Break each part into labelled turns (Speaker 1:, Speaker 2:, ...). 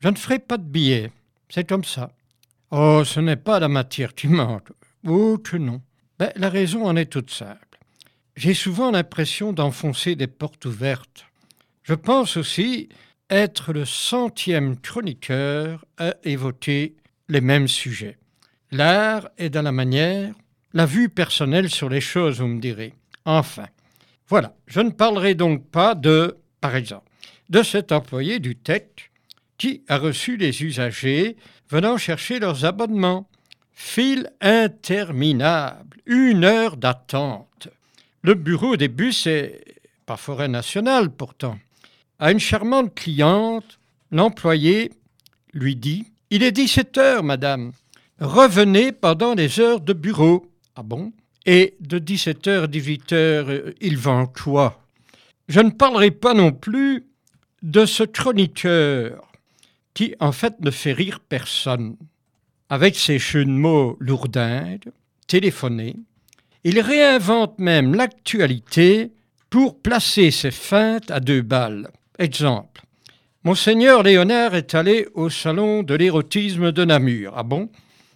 Speaker 1: Je ne ferai pas de billets. C'est comme ça. Oh, ce n'est pas la matière qui manque. Oh que non. La raison en est toute simple. J'ai souvent l'impression d'enfoncer des portes ouvertes. Je pense aussi être le 100e chroniqueur à évoquer les mêmes sujets. L'art est dans la manière, la vue personnelle sur les choses, vous me direz. Enfin, voilà, je ne parlerai donc pas par exemple, de cet employé du TEC qui a reçu les usagers venant chercher leurs abonnements. File interminable, 1 heure d'attente. Le bureau des bus est pas Forêt nationale pourtant. À une charmante cliente, l'employé lui dit « Il est 17 heures, madame. Revenez pendant les heures de bureau. » Ah bon? Et de 17h à 18h, il vend quoi? Je ne parlerai pas non plus de ce chroniqueur qui, en fait, ne fait rire personne. Avec ses jeux de mots lourdingues, téléphonés, il réinvente même l'actualité pour placer ses feintes à 2 balles. Exemple. Monseigneur Léonard est allé au salon de l'érotisme de Namur. Ah bon?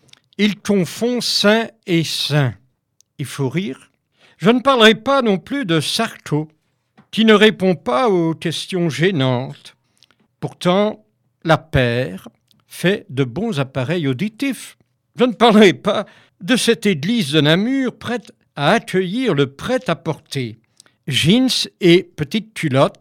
Speaker 1: Il confond saint et saint. Il faut rire. Je ne parlerai pas non plus de Sarko, qui ne répond pas aux questions gênantes. Pourtant, la paire fait de bons appareils auditifs. Je ne parlerai pas de cette église de Namur prête à accueillir le prêt-à-porter. Jeans et petites culottes,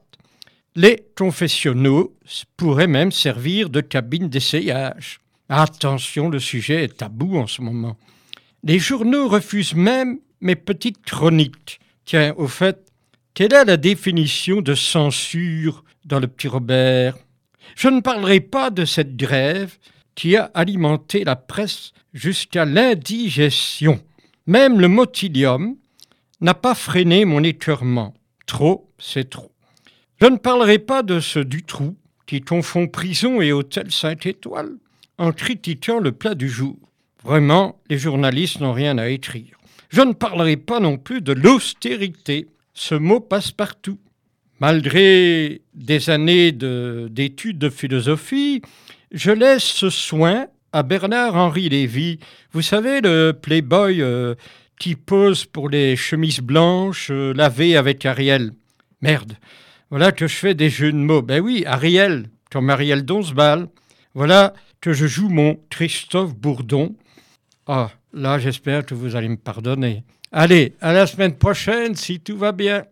Speaker 1: les confessionnaux pourraient même servir de cabine d'essayage. Attention, le sujet est tabou en ce moment. Les journaux refusent même mes petites chroniques. Tiens, au fait, quelle est la définition de censure dans le Petit Robert? Je ne parlerai pas de cette grève qui a alimenté la presse jusqu'à l'indigestion. Même le motilium n'a pas freiné mon écœurement. Trop, c'est trop. Je ne parlerai pas de ce Dutroux qui confond prison et hôtel 5 étoiles en critiquant le plat du jour. Vraiment, les journalistes n'ont rien à écrire. Je ne parlerai pas non plus de l'austérité. Ce mot passe partout. Malgré des années d'études de philosophie, je laisse ce soin à Bernard-Henri Lévy. Vous savez, le playboy qui pose pour les chemises blanches lavées avec Ariel. Merde, voilà que je fais des jeux de mots. Ben oui, Ariel, comme Ariel Donsbal. Voilà que je joue mon Christophe Bourdon. Ah, là, j'espère que vous allez me pardonner. Allez, à la semaine prochaine, si tout va bien.